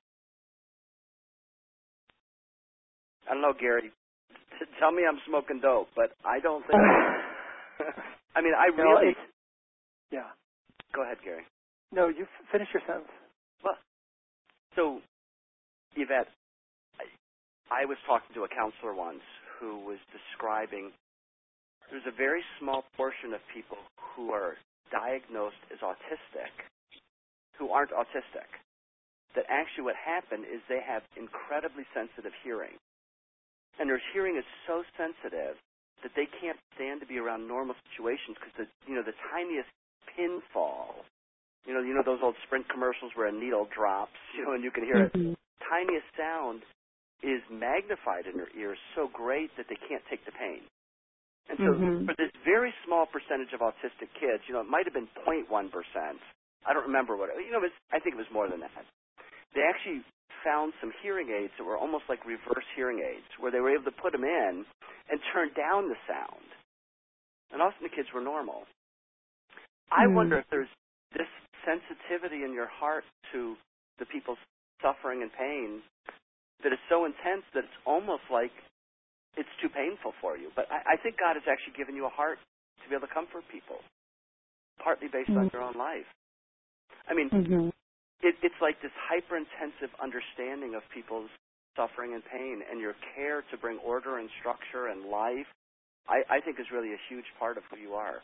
A: I don't know, Gary. T- tell me I'm smoking dope, but I don't think. I mean, I
C: no,
A: really.
C: it's, yeah.
A: Go ahead, Gary.
C: No, you f- finish your sentence.
A: Well, so, Yvette, I, I was talking to a counselor once who was describing there's a very small portion of people who are diagnosed as autistic who aren't autistic. That actually what happened is they have incredibly sensitive hearing. And their hearing is so sensitive that they can't stand to be around normal situations because the you know the tiniest pin fall, you know you know those old Sprint commercials where a needle drops, you know, and you can hear
B: mm-hmm.
A: it. Tiniest sound is magnified in their ears so great that they can't take the pain. And so
B: mm-hmm.
A: for this very small percentage of autistic kids, you know, it might have been zero point one percent. I don't remember what, it, you know, it was, I think it was more than that. They actually found some hearing aids that were almost like reverse hearing aids, where they were able to put them in and turn down the sound. And often the kids were normal. I
B: mm.
A: wonder if there's this sensitivity in your heart to the people's suffering and pain that is so intense that it's almost like it's too painful for you. But I, I think God has actually given you a heart to be able to comfort people, partly based
B: mm-hmm.
A: on your own life. I mean,
B: mm-hmm.
A: it, it's like this hyper-intensive understanding of people's suffering and pain, and your care to bring order and structure and life, I, I think is really a huge part of who you are.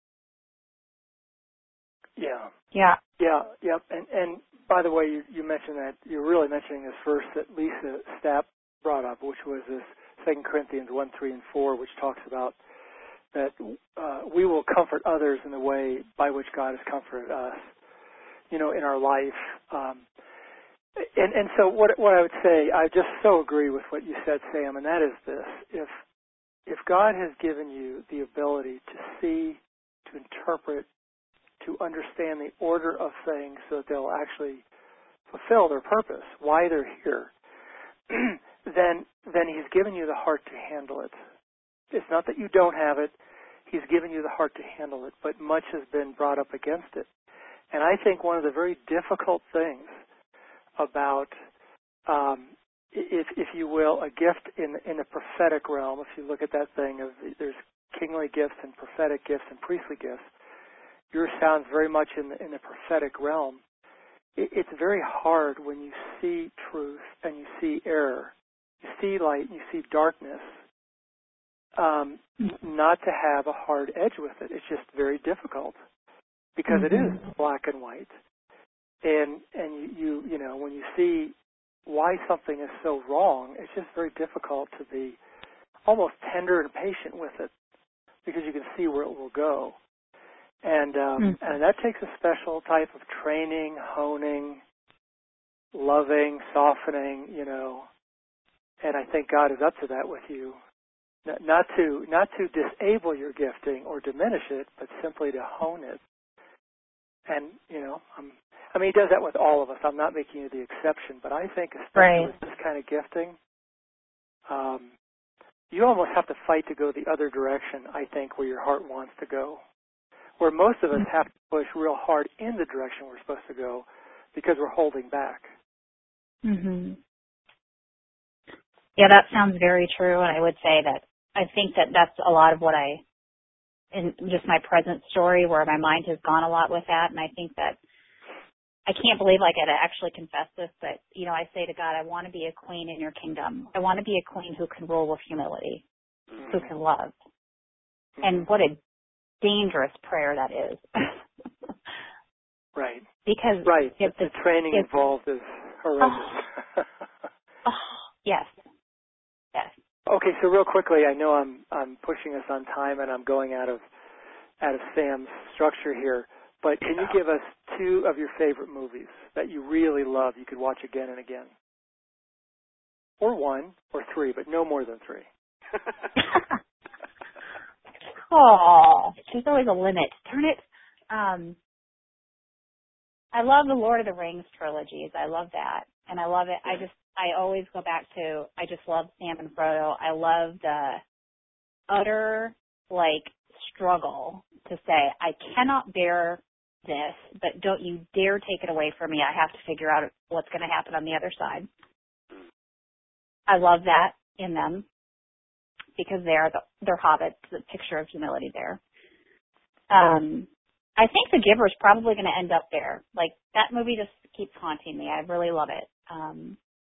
C: Yeah.
B: Yeah.
C: Yeah. Yep. And and by the way, you, you mentioned that you're really mentioning this verse that Lisa Stapp brought up, which was this Second Corinthians one, three, and four, which talks about that uh, we will comfort others in the way by which God has comforted us, you know, in our life. Um, and and so what what I would say, I just so agree with what you said, Sam, and that is this: if if God has given you the ability to see, to interpret, to understand the order of things so that they'll actually fulfill their purpose, why they're here, then then he's given you the heart to handle it. It's not that you don't have it. He's given you the heart to handle it, but much has been brought up against it. And I think one of the very difficult things about, um, if, if you will, a gift in, in the prophetic realm, if you look at that thing of there's kingly gifts and prophetic gifts and priestly gifts, yours sounds very much in the, in the prophetic realm. It, it's very hard when you see truth and you see error, you see light and you see darkness, um, not to have a hard edge with it. It's just very difficult because mm-hmm. it is black and white. And and you, you you know, when you see why something is so wrong, it's just very difficult to be almost tender and patient with it because you can see where it will go. And um, mm-hmm. and that takes a special type of training, honing, loving, softening, you know. And I think God is up to that with you, not, not to not to disable your gifting or diminish it, but simply to hone it. And you know, I'm, I mean, He does that with all of us. I'm not making you the exception, but I think especially
B: right.
C: with this kind of gifting, um, you almost have to fight to go the other direction. I think where your heart wants to go. Where most of us have to push real hard in the direction we're supposed to go because we're holding back.
B: Mm-hmm. Yeah, that sounds very true, and I would say that I think that that's a lot of what I, in just my present story, where my mind has gone a lot with that, and I think that I can't believe I get to actually confess this, but, you know, I say to God, I want to be a queen in your kingdom. I want to be a queen who can rule with humility, mm-hmm. who can love. Mm-hmm. And what a dangerous prayer that is.
C: Right.
B: Because
C: right.
B: if
C: the, the training
B: if,
C: involved is horrendous.
B: Oh, oh, yes. Yes.
C: Okay, so real quickly, I know I'm I'm pushing us on time and I'm going out of out of Sam's structure here, but can you give us two of your favorite movies that you really love you could watch again and again? Or one, or three, but no more than three.
B: Oh, there's always a limit. Darn it. Um, I love the Lord of the Rings trilogies. I love that. And I love it. I just, I always go back to, I just love Sam and Frodo. I love the utter, like, struggle to say, I cannot bear this, but don't you dare take it away from me. I have to figure out what's going to happen on the other side. I love that in them because they are the, they're hobbits, the picture of humility there. Um, I think The Giver's probably going to end up there. Like, that movie just keeps haunting me. I really love it. Um,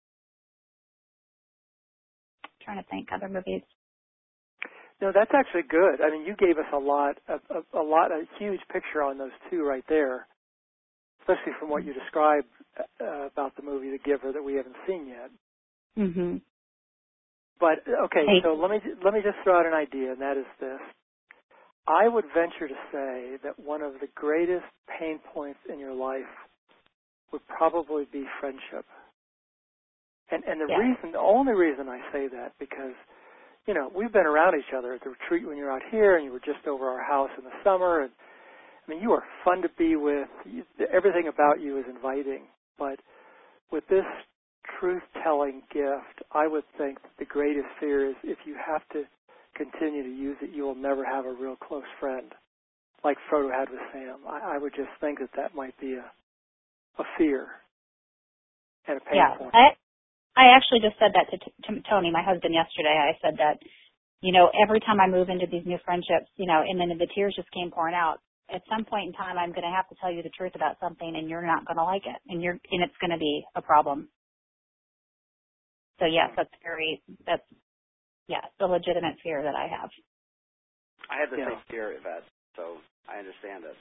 B: trying to think other movies.
C: No, that's actually good. I mean, you gave us a lot, a, a, a lot, a huge picture on those two right there, especially from what you described uh, about the movie The Giver that we haven't seen yet.
B: Mm-hmm.
C: But okay,
B: hey.
C: so let me let me just throw out an idea, and that is this: I would venture to say that one of the greatest pain points in your life would probably be friendship. And and the
B: yeah.
C: reason, the only reason I say that, because you know, we've been around each other at the retreat when you were out here, and you were just over our house in the summer. And I mean, you are fun to be with. You, everything about you is inviting. But with this truth-telling gift, I would think that the greatest fear is if you have to continue to use it, you will never have a real close friend, like Frodo had with Sam. I, I would just think that that might be a, a fear and a pain
B: Yeah,
C: point.
B: I, I actually just said that to, to Tony, my husband, yesterday. I said that, you know, every time I move into these new friendships, you know, and then the tears just came pouring out. At some point in time, I'm going to have to tell you the truth about something, and you're not going to like it, and you're, and it's going to be a problem. So yes, that's very, that's, yeah, the legitimate fear that I have.
A: I have the
C: Yeah.
A: same fear, Yvette, so I understand it.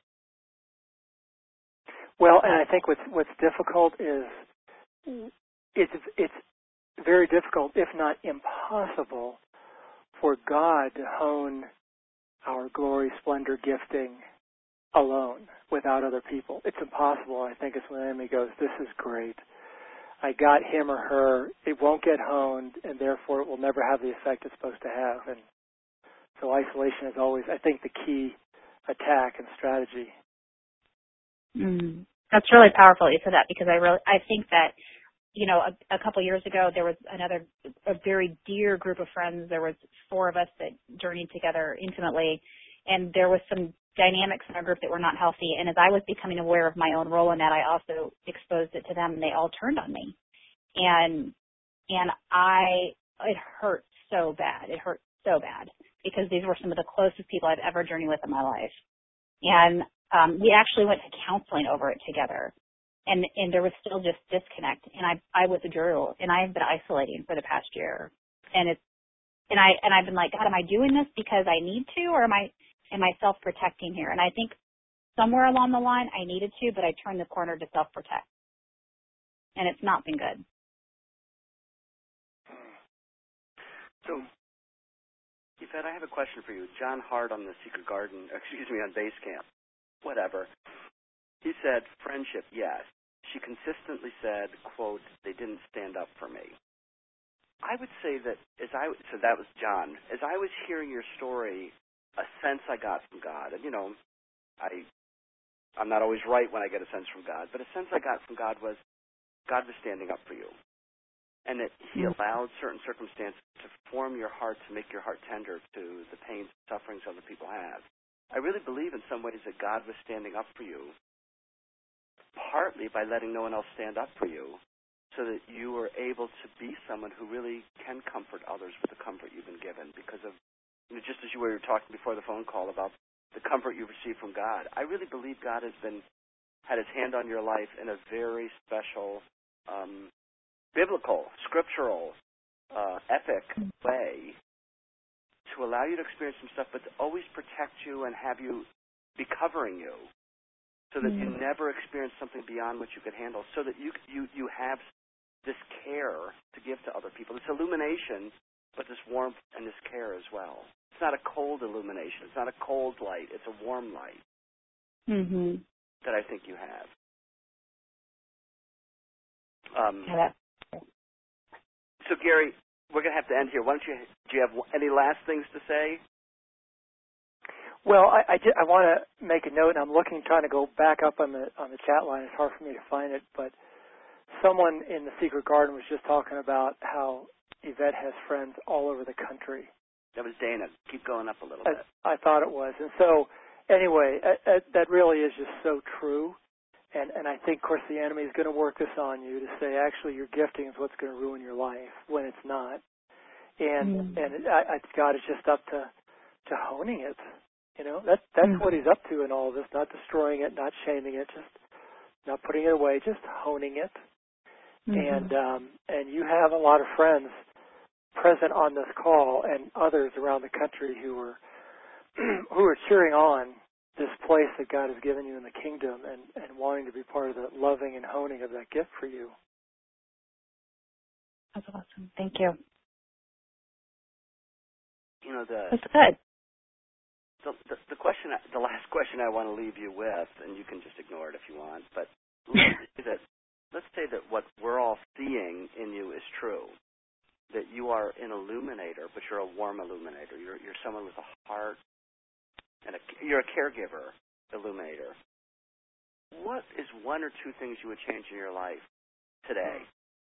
C: Well, and I think what's what's difficult is it's it's very difficult, if not impossible, for God to hone our glory, splendor, gifting alone without other people. It's impossible. I think it's when the enemy goes, this is great. I got him or her. It won't get honed, and therefore it will never have the effect it's supposed to have. And so isolation is always, I think, the key attack and strategy.
B: Mm. That's really powerful you said that, because I really, I think that, you know, a, a couple years ago there was another, a very dear group of friends. There was four of us that journeyed together intimately, and there was some dynamics in our group that were not healthy. And as I was becoming aware of my own role in that, I also exposed it to them, and they all turned on me. And and I, it hurt so bad. It hurt so bad because these were some of the closest people I've ever journeyed with in my life. And um, we actually went to counseling over it together. And and there was still just disconnect. And I I withdrew, and I've been isolating for the past year. And it's and I and I've been like, God, am I doing this because I need to, or am I am I self-protecting here? And I think somewhere along the line I needed to, but I turned the corner to self-protect. And it's not been good.
A: So, Yvette, I have a question for you. John Hart on the Secret Garden, excuse me, on Basecamp, whatever. He said, friendship, yes. She consistently said, quote, they didn't stand up for me. I would say that as I, so that was John. As I was hearing your story, a sense I got from God, and you know, I, I'm not always right when I get a sense from God, but a sense I got from God was God was standing up for you. And that he
B: Mm-hmm.
A: allowed certain circumstances to form your heart, to make your heart tender to the pains and sufferings other people have. I really believe in some ways that God was standing up for you, partly by letting no one else stand up for you, so that you were able to be someone who really can comfort others with the comfort you've been given because of, you know, just as you were talking before the phone call about the comfort you received from God. I really believe God has been, had his hand on your life in a very special, um, biblical, scriptural, uh, epic way to allow you to experience some stuff, but to always protect you and have you be covering you so that you never experience something beyond what you could handle, so that you, you, you have this care to give to other people, this illumination, but this warmth and this care as well. It's not a cold illumination. It's not a cold light. It's a warm light
B: Mm-hmm.
A: that I think you have. Um,
B: Yeah, that,
A: So, Gary, we're going to have to end here. Why don't you, do you have any last things to say?
C: Well, I, I, I want to make a note, and I'm looking, trying to go back up on the on the chat line. It's hard for me to find it, but someone in the Secret Garden was just talking about how Yvette has friends all over the country.
A: That was Dana. Keep going up a little
C: I,
A: bit.
C: I thought it was. And so, anyway, uh, uh, that really is just so true. And, and I think, of course, the enemy is going to work this on you to say, actually, your gifting is what's going to ruin your life when it's not. And mm. and it, I, I, God is just up to, to honing it. You know, that, that's mm. what he's up to in all of this, not destroying it, not shaming it, just not putting it away, just honing it. Mm-hmm. And um, and you have a lot of friends present on this call and others around the country who are who are cheering on this place that God has given you in the kingdom and, and wanting to be part of the loving and honing of that gift for you.
B: that's awesome. Thank you.
A: You know, the
B: That's good.
A: the, the, the question, the last question I want to leave you with, and you can just ignore it if you want, but let's say that, let's say that what we're all seeing in you is true. that you are an illuminator, but you're a warm illuminator. You're you're someone with a heart, and a, you're a caregiver illuminator. What is one or two things you would change in your life today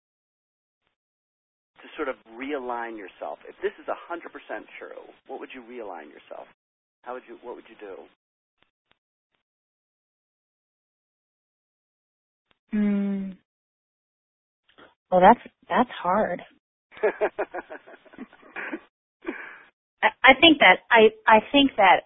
A: to sort of realign yourself? If this is one hundred percent true, what would you realign yourself? How would you? What would you do?
B: Mm. Well, that's that's hard. I, I think that I I think that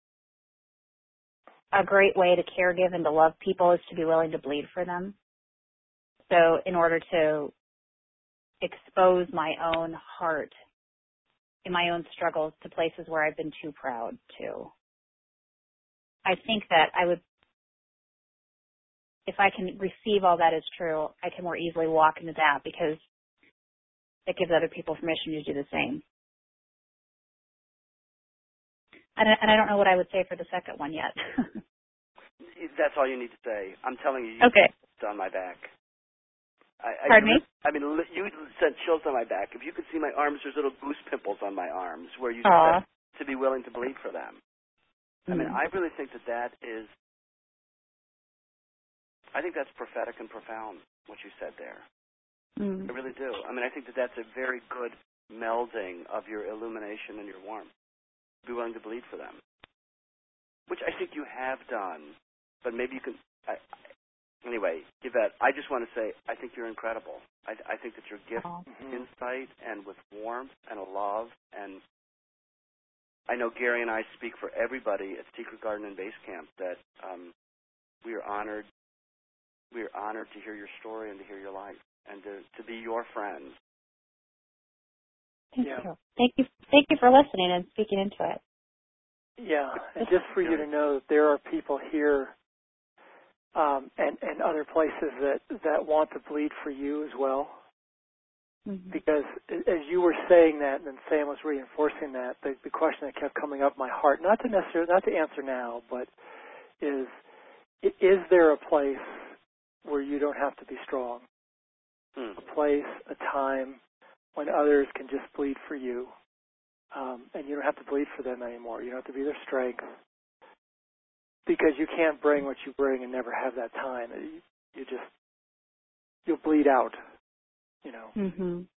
B: a great way to care give and to love people is to be willing to bleed for them. So in order to expose my own heart and my own struggles to places where I've been too proud to, I think that I would, if I can receive all that as true, I can more easily walk into that because it gives other people permission to do the same. And I, and I don't know what I would say for the second one yet.
A: That's all you need to say. I'm telling you, you
B: Okay.
A: chills on my back. I, I,
B: Pardon me?
A: I mean, you sent chills on my back. If you could see my arms, there's little goose pimples on my arms where you
B: Aww.
A: said to be willing to bleed for them. Mm. I mean, I really think that that is, I think that's prophetic and profound, what you said there. Mm. I really do. I mean, I think that that's a very good melding of your illumination and your warmth. Be willing to bleed for them, which I think you have done, but maybe you can, I, anyway, Yvette, I just want to say I think you're incredible. I, I think that your gift, mm-hmm. insight, and with warmth and a love, and I know Gary and I speak for everybody at Secret Garden and Base Camp that um, we are honored. We are honored to hear your story and to hear your life and to, to be your friends.
B: Thank yeah. you. Thank you. Thank you for listening and speaking into it.
C: Yeah, and just for you to know that there are people here um, and, and other places that, that want to bleed for you as well. Mm-hmm. Because as you were saying that, and then Sam was reinforcing that, the, the question that kept coming up in my heart, not to necessarily, not to answer now, but is, is there a place where you don't have to be strong? Hmm. A place, a time when others can just bleed for you, um, and you don't have to bleed for them anymore. You don't have to be their strength, because you can't bring what you bring and never have that time. You, you just, you'll bleed out, you know.
B: Mm-hmm.